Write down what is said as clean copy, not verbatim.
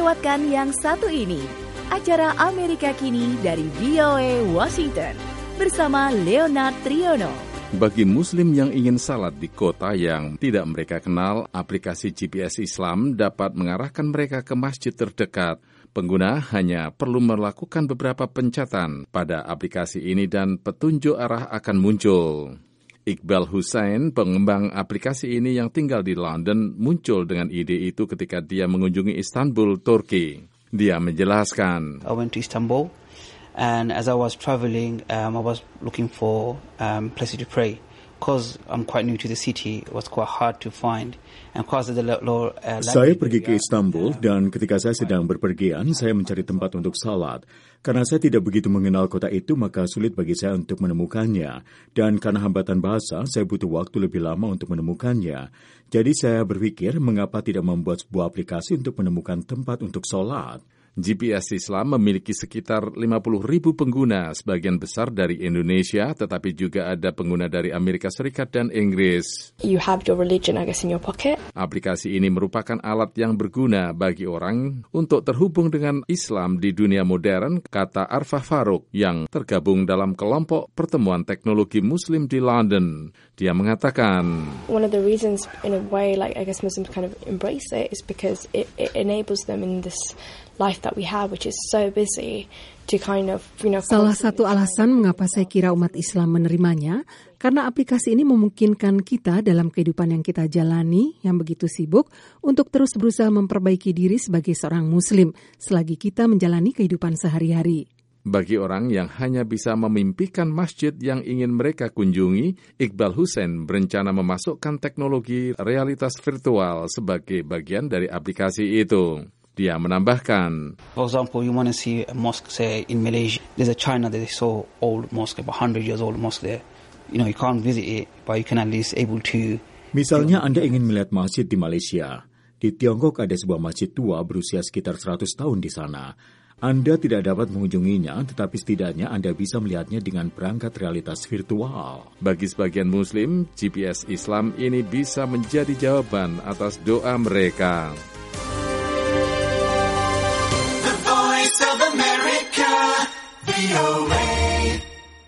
lewatkan yang satu ini. Acara Amerika Kini dari VOA Washington bersama Leonard Triono. Bagi Muslim yang ingin salat di kota yang tidak mereka kenal, aplikasi GPS Islam dapat mengarahkan mereka ke masjid terdekat. Pengguna hanya perlu melakukan beberapa pencatan pada aplikasi ini dan petunjuk arah akan muncul. Iqbal Hussein, pengembang aplikasi ini yang tinggal di London, muncul dengan ide itu ketika dia mengunjungi Istanbul, Turki. Dia menjelaskan, I went to Istanbul, and as I was traveling, I was looking for places to pray. Because I'm quite new to the city, it was quite hard to find. Saya pergi ke Istanbul dan ketika saya sedang berpergian, saya mencari tempat untuk salat. Karena saya tidak begitu mengenal kota itu, maka sulit bagi saya untuk menemukannya. Dan karena hambatan bahasa, saya butuh waktu lebih lama untuk menemukannya. Jadi saya berpikir, mengapa tidak membuat sebuah aplikasi untuk menemukan tempat untuk salat? GPS Islam memiliki sekitar 50.000 pengguna, sebagian besar dari Indonesia, tetapi juga ada pengguna dari Amerika Serikat dan Inggris. You have your religion, I guess, in your pocket. Aplikasi ini merupakan alat yang berguna bagi orang untuk terhubung dengan Islam di dunia modern, kata Arfah Farouk, yang tergabung dalam kelompok pertemuan teknologi Muslim di London. Dia mengatakan, one of the reasons, in a way, like I guess Muslims kind of embrace it, is because it enables them in this life that we have, which is so busy, to kind of, Salah satu alasan mengapa saya kira umat Islam menerimanya, karena aplikasi ini memungkinkan kita dalam kehidupan yang kita jalani, yang begitu sibuk, untuk terus berusaha memperbaiki diri sebagai seorang Muslim, selagi kita menjalani kehidupan sehari-hari. Bagi orang yang hanya bisa memimpikan masjid yang ingin mereka kunjungi, Iqbal Hussein berencana memasukkan teknologi realitas virtual sebagai bagian dari aplikasi itu. Dia menambahkan, for example, you want to see a mosque, say, in Malaysia. There's a China that they saw old mosque, about 100 years old mosque there. You can't visit it, but you can at least able to... Misalnya Anda ingin melihat masjid di Malaysia. Di Tiongkok ada sebuah masjid tua berusia sekitar 100 tahun di sana. Anda tidak dapat mengunjunginya, tetapi setidaknya Anda bisa melihatnya dengan perangkat realitas virtual. Bagi sebagian Muslim, GPS Islam ini bisa menjadi jawaban atas doa mereka. The Voice of America, VOA.